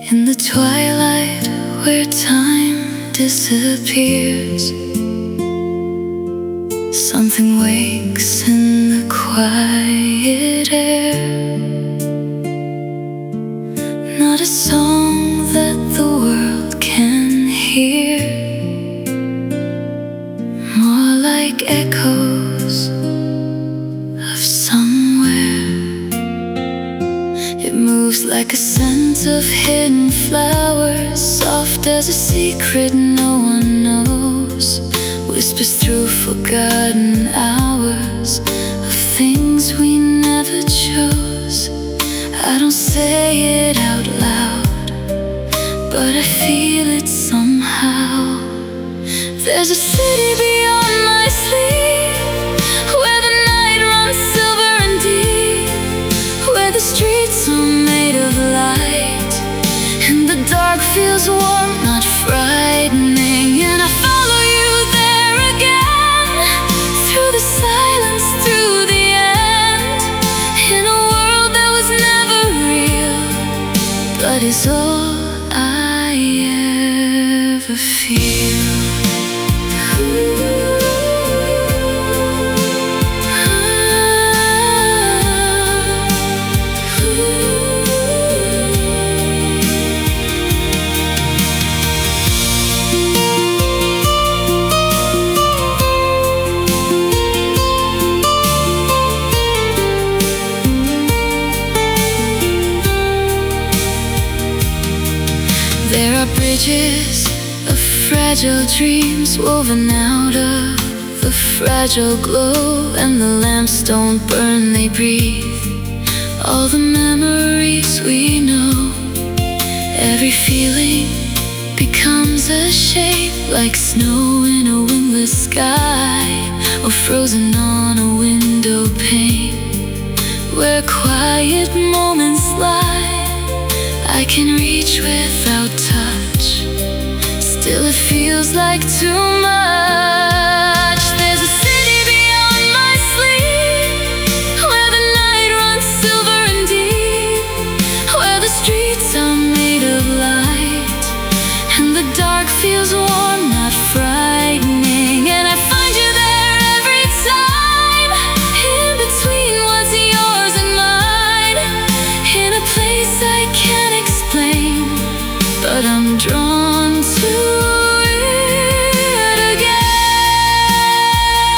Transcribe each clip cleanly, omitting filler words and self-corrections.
In the twilight where time disappears, something wakes in the quiet air. Not a song that the world can hear, more like echoes of somewhere. It moves like a scent of hidden flowers, soft as a secret no one knows. Whispers through forgotten hours of things we never chose. I don't say it out loud, but I feel it somehow. There's a city beyond my sleep, where the night runs silver and deep, where the streets are made of light, and the dark feels warm, not frightening. And I follow you there again, through the silence, through the end, in a world that was never real, but is all I ever feel. There are bridges of fragile dreams woven out of the fragile glow, and the lamps don't burn, they breathe all the memories we know. Every feeling becomes a shape, like snow in a windless sky, or frozen on a window pane, where quiet moments lie. I can reach without touch, still it feels like too much. There's a city beyond my sleep, where the night runs silver and deep, where the streets are made of light, and the dark feels warm, not frightening. And I find you there every time, in between what's yours and mine, in a place I can't explain, but I'm drawn to it again.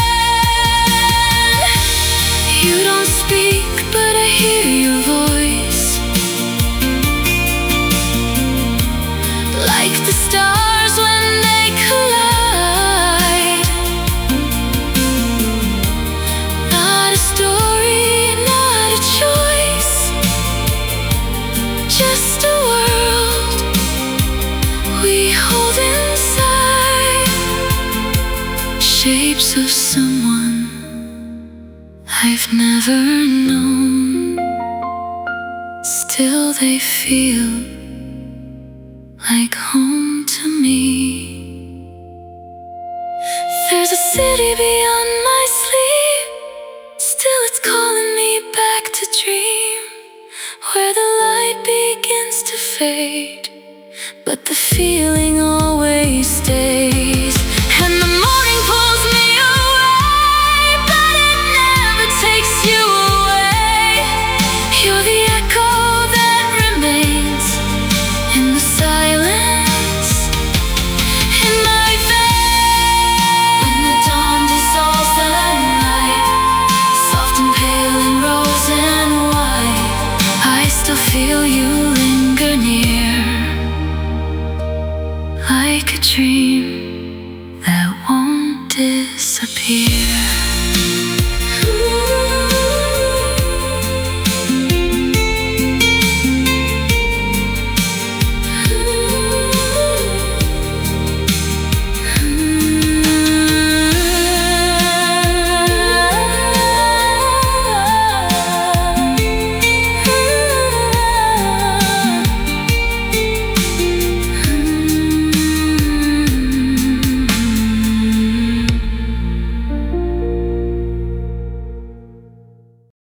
You don't speak, but I hear your voice, like the stars when they collide. Not a story, not a choice, just a world we hold inside. Shapes of someone I've never known, still they feel like home to me. There's a city beyond my sleep, still it's calling me back to dream, where the light begins to fade, but the feeling always stays. And the morning pulls me away, but it never takes you away. You're the echo that remains in the silence, in my veins. When the dawn dissolves the night, soft and pale and rose and white, I still feel you linger near, like a dream.